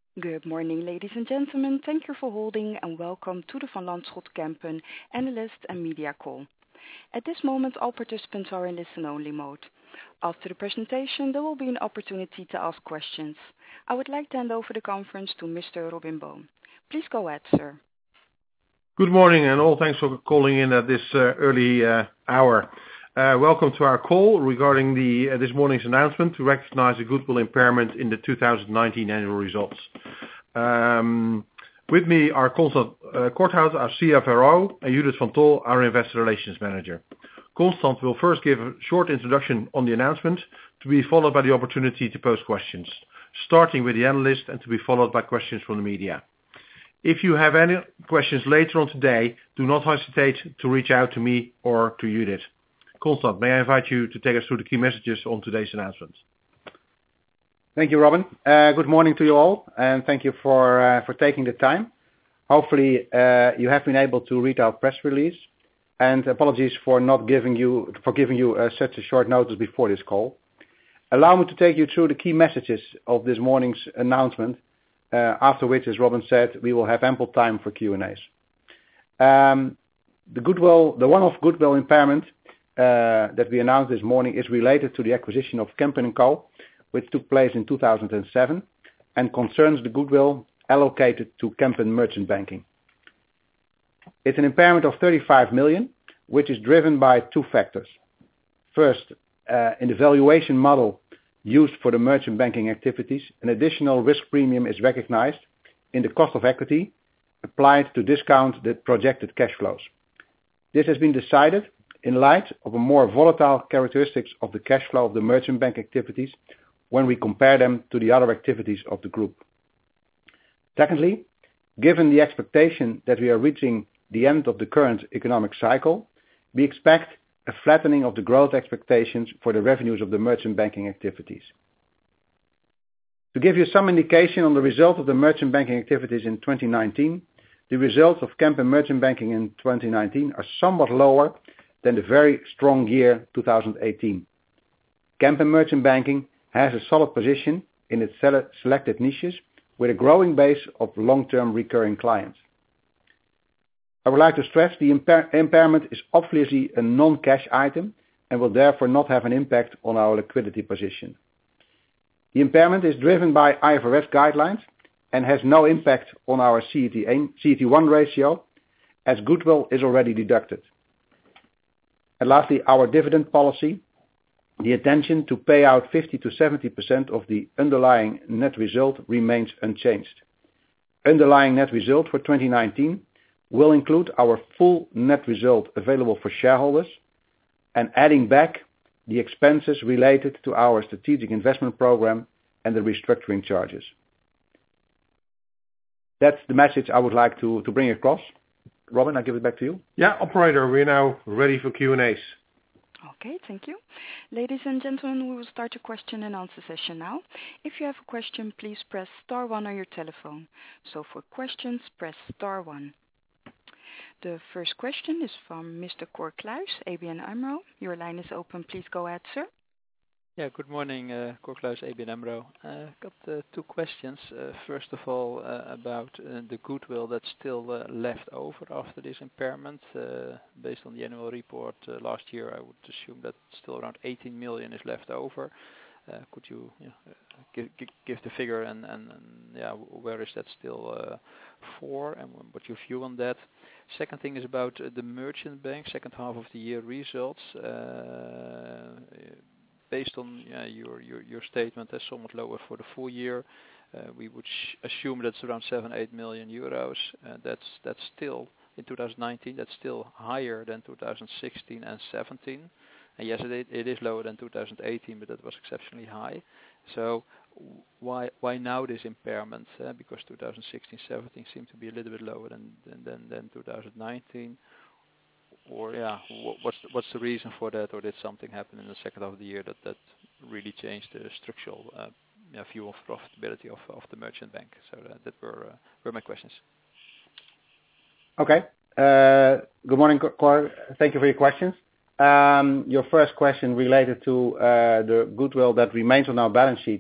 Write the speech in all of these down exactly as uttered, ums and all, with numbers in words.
Good morning, ladies and gentlemen. Thank you for holding and welcome to the Van Lanschot Kempen Analyst and Media Call. At this moment, all participants are in listen-only mode. After the presentation, there will be an opportunity to ask questions. I would like to hand over the conference to Mister Robin Boom. Please go ahead, sir. Good morning, and all thanks for calling in at this uh, early uh, hour. Uh, welcome to our call regarding the uh, this morning's announcement to recognize a goodwill impairment in the two thousand nineteen annual results. Um, with me are Constant uh, Korthout, our C F R O, and Judith van Tol, our Investor Relations Manager. Constant will first give a short introduction on the announcement, to be followed by the opportunity to pose questions, starting with the analyst and to be followed by questions from the media. If you have any questions later on today, do not hesitate to reach out to me or to Judith. Constant, may I invite you to take us through the key messages on today's announcement? Thank you, Robin. Uh, good morning to you all, and thank you for uh, for taking the time. Hopefully, uh, you have been able to read our press release, and apologies for not giving you for giving you uh, such a short notice before this call. Allow me to take you through the key messages of this morning's announcement. Uh, after which, as Robin said, we will have ample time for Q and A's. Um, the goodwill, the one-off goodwill impairment uh, that we announced this morning is related to the acquisition of Kempen and Co, which took place in two thousand seven, and concerns the goodwill allocated to Kempen Merchant Banking. It's an impairment of thirty-five million, which is driven by two factors. First, uh, in the valuation model used for the merchant banking activities, an additional risk premium is recognized in the cost of equity applied to discount the projected cash flows. This has been decided in light of a more volatile characteristics of the cash flow of the merchant bank activities when we compare them to the other activities of the group. Secondly, given the expectation that we are reaching the end of the current economic cycle, we expect a flattening of the growth expectations for the revenues of the merchant banking activities. To give you some indication on the result of the merchant banking activities in twenty nineteen, the results of Kempen Merchant Banking in twenty nineteen are somewhat lower than the very strong year two thousand eighteen. Kempen Merchant Banking has a solid position in its selected niches with a growing base of long-term recurring clients. I would like to stress the impair- impairment is obviously a non-cash item and will therefore not have an impact on our liquidity position. The impairment is driven by I F R S guidelines and has no impact on our C E T one ratio, as goodwill is already deducted. And lastly, our dividend policy, the intention to pay out fifty to seventy percent of the underlying net result remains unchanged. Underlying net result for twenty nineteen will include our full net result available for shareholders and adding back the expenses related to our strategic investment program and the restructuring charges. That's the message I would like to, to bring across. Robin, I give it back to you. Yeah, operator, we're now ready for Q and A's. Okay, thank you. Ladies and gentlemen, we will start a question and answer session now. If you have a question, please press star one on your telephone. So for questions, press star one. The first question is from Mister Cor Kluis, A B N AMRO. Your line is open. Please go ahead, sir. Yeah, good morning, uh, Cor Kluis, A B N AMRO. Uh, I've got uh, two questions. Uh, first of all, uh, about uh, the goodwill that's still uh, left over after this impairment. Uh, based on the annual report uh, last year, I would assume that still around eighteen million is left over. Uh, could you, you know, uh, give, give, give the figure and, and, and yeah, where is that still uh, for, and what's your view on that? Second thing is about uh, the merchant bank, second half of the year results. Uh, based on uh, your, your your statement, that's somewhat lower for the full year. Uh, we would sh- assume that's around seven, eight million euros. Uh, that's that's still in two thousand nineteen. That's still higher than two thousand sixteen and seventeen. And yes, it, it is lower than two thousand eighteen, but that was exceptionally high. So why why now this impairment? Uh, because two thousand sixteen, seventeen seem to be a little bit lower than than than, than two thousand nineteen. Or yeah, what's the, what's the reason for that? Or did something happen in the second half of the year that, that really changed the structural uh, yeah, view of profitability of, of the merchant bank? So uh, that were uh, were my questions. Okay. Uh, good morning, Cor. Thank you for your questions. Um, your first question related to uh, the goodwill that remains on our balance sheet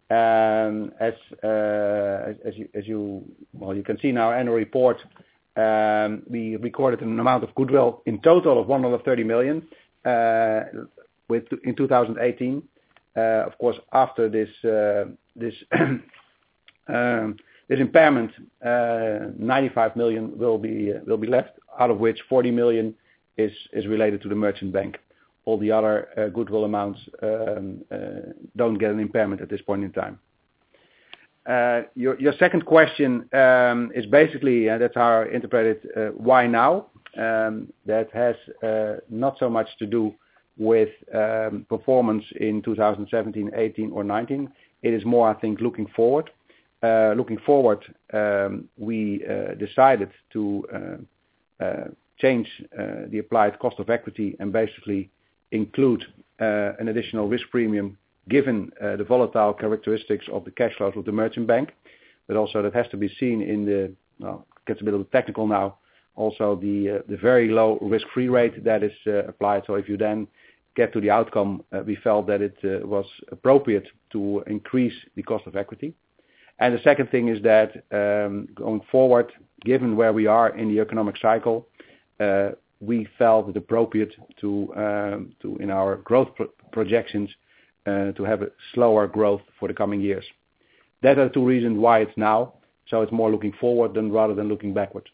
Um, as, uh, as, as, you, as you, well, you can see in our annual report, um, we recorded an amount of goodwill in total of one hundred thirty million uh, with, in two thousand eighteen. Uh, of course, after this uh, this um, this impairment, uh, ninety-five million will be uh, will be left, out of which forty million is is related to the merchant bank. All the other uh, goodwill amounts um, uh, don't get an impairment at this point in time. Uh, your, your second question um, is basically, uh, that's how I interpret it, uh, why now? Um, that has uh, not so much to do with um, performance in two thousand seventeen, eighteen or nineteen. It is more, I think, looking forward. Uh, looking forward, um, we uh, decided to uh, uh, change uh, the applied cost of equity and basically include uh, an additional risk premium given uh, the volatile characteristics of the cash flows of the merchant bank. But also that has to be seen in the, well, it gets a bit technical now, also the uh, the very low risk-free rate that is uh, applied. So if you then get to the outcome, uh, we felt that it uh, was appropriate to increase the cost of equity. And the second thing is that um, going forward, given where we are in the economic cycle, uh, we felt it appropriate to, um, to in our growth pro- projections, uh, to have a slower growth for the coming years. That are the two reasons why it's now. So it's more looking forward than rather than looking backwards.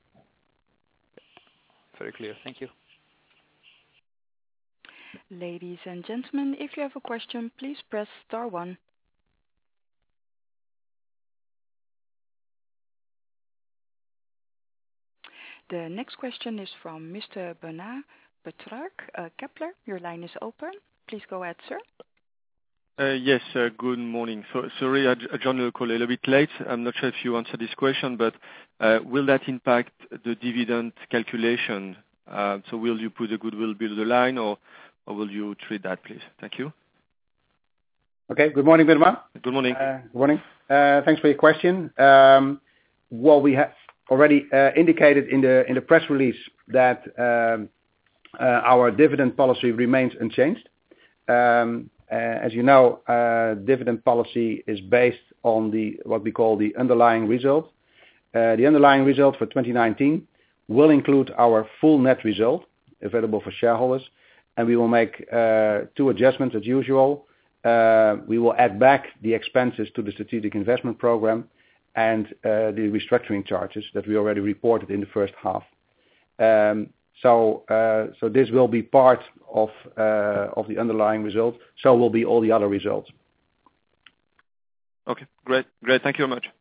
Very clear. Thank you. Ladies and gentlemen, if you have a question, please press star one. The next question is from Mister Bernard Petrarch, uh, Kepler. Your line is open. Please go ahead, sir. Uh, yes, uh, good morning. So, sorry, I, I joined the call a little bit late. I'm not sure if you answered this question, but uh, will that impact the dividend calculation? Uh, so will you put the goodwill below the line, or, or will you treat that, please? Thank you. Okay. Good morning, Bernard. Good morning. Uh, good morning. Uh, thanks for your question. Um, well, we have already uh, indicated in the in the press release that um, uh, our dividend policy remains unchanged. Um, uh, as you know, uh, dividend policy is based on the what we call the underlying result. Uh, the underlying result for twenty nineteen will include our full net result available for shareholders, and we will make uh, two adjustments as usual. Uh, we will add back the expenses to the strategic investment program and uh, the restructuring charges that we already reported in the first half. Um, so, uh, so this will be part of uh, of the underlying result. So will be all the other results. Okay, great, great. Thank you very much.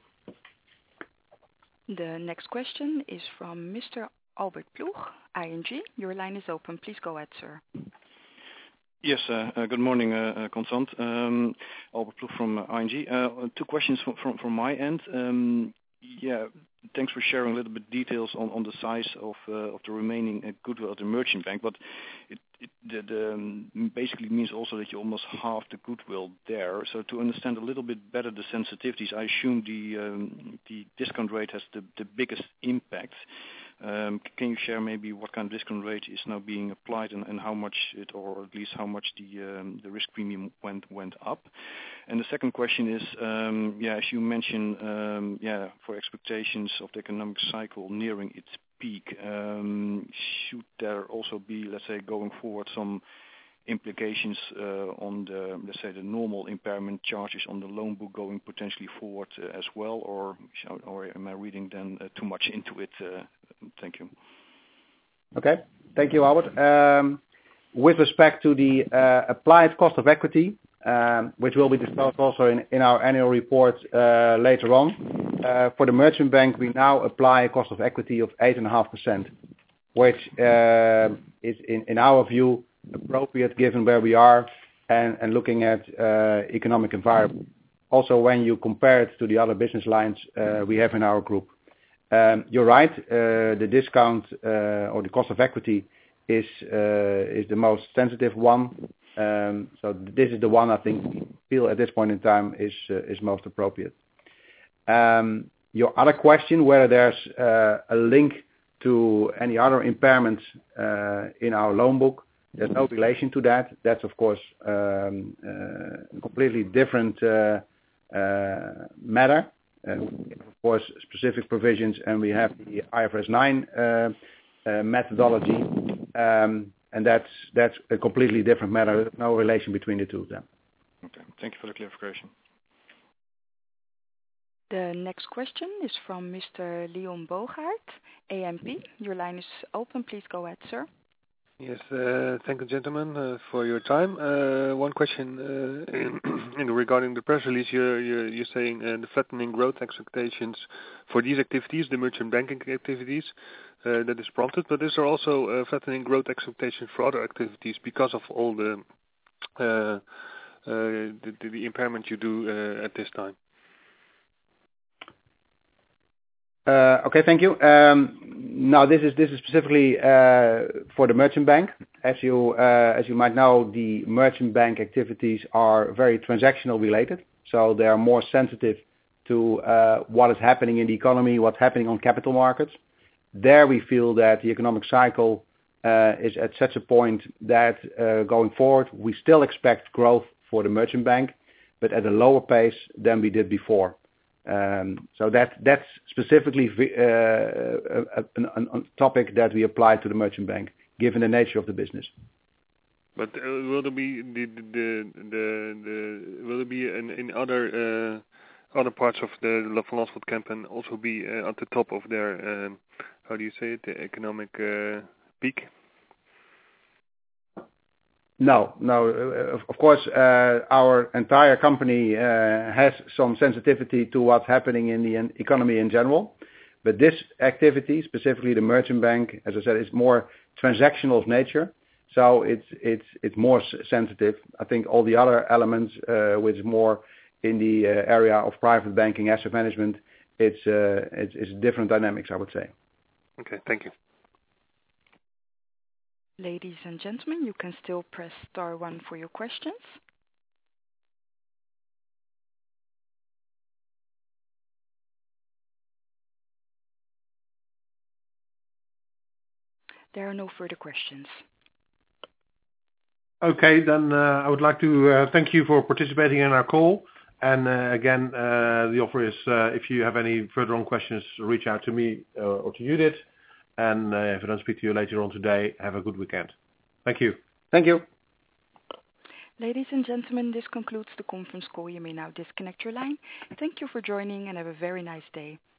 The next question is from Mister Albert Ploeg, I N G. Your line is open. Please go ahead, sir. Yes, uh, uh, good morning, uh, uh, Constant. Um, Albert Ploeg from uh, I N G. Uh, two questions from, from, from my end. Um, yeah, thanks for sharing a little bit details on, on the size of, uh, of the remaining uh, goodwill at the merchant bank, but it, it the, the, um, basically means also that you almost halved the goodwill there. So to understand a little bit better the sensitivities, I assume the um, the discount rate has the, the biggest impact. Um, can you share maybe what kind of discount rate is now being applied and, and how much it, or at least how much the um, the risk premium went went up? And the second question is, um, yeah, as you mentioned, um, yeah, for expectations of the economic cycle nearing its peak, um, should there also be, let's say, going forward, some implications uh, on the, let's say, the normal impairment charges on the loan book going potentially forward uh, as well, or or am I reading then uh, too much into it? Uh, thank you. Okay, thank you, Albert. Um, with respect to the uh, applied cost of equity, um, which will be discussed also in, in our annual report uh, later on, uh, for the merchant bank, we now apply a cost of equity of eight point five percent, which uh, is, in, in our view, appropriate given where we are and, and looking at uh, economic environment. Also, when you compare it to the other business lines uh, we have in our group. Um, you're right, uh, the discount uh, or the cost of equity is uh, is the most sensitive one. Um, so this is the one I think we feel at this point in time is uh, is most appropriate. Um, your other question, whether there's uh, a link to any other impairments uh, in our loan book, there's no relation to that. That's of course um, uh, a completely different uh, uh, matter. Uh, of course, specific provisions, and we have the I F R S nine uh, uh, methodology, um, and that's that's a completely different matter. There's no relation between the two of them. Okay, thank you for the clarification. The next question is from Mister Leon Bogaert, A M P. Your line is open. Please go ahead, sir. Yes, uh, thank you, gentlemen, uh, for your time. Uh, one question uh, in, in regarding the press release. You're, you're, you're saying uh, the flattening growth expectations for these activities, the merchant banking activities, uh, that is prompted. But is there also uh, flattening growth expectations for other activities because of all the uh, uh, the, the impairment you do uh, at this time? Uh, okay, thank you. Um, now, this is this is specifically uh, for the merchant bank. As you uh, as you might know, the merchant bank activities are very transactional related, so they are more sensitive to uh, what is happening in the economy, what's happening on capital markets. There, we feel that the economic cycle uh, is at such a point that uh, going forward, we still expect growth for the merchant bank, but at a lower pace than we did before. Um, so that that's specifically uh, a, a, a topic that we apply to the merchant bank, given the nature of the business. But uh, will there be the the the, the will there be in, in other uh, other parts of the Van Lanschot campaign also be uh, at the top of their um, how do you say it, the economic uh, peak? No, no. Uh, of course, uh, our entire company uh, has some sensitivity to what's happening in the in economy in general. But this activity, specifically the merchant bank, as I said, is more transactional of nature. So it's it's it's more sensitive. I think all the other elements, uh, which is more in the uh, area of private banking, asset management, it's uh, it's, it's different dynamics, I would say. Okay, thank you. Ladies and gentlemen, you can still press star one for your questions. There are no further questions. Okay, then uh, I would like to uh, thank you for participating in our call. And uh, again, uh, the offer is uh, if you have any further on questions, reach out to me uh, or to Judith. And uh, if I don't speak to you later on today, have a good weekend. Thank you. Thank you. Ladies and gentlemen, this concludes the conference call. You may now disconnect your line. Thank you for joining and have a very nice day.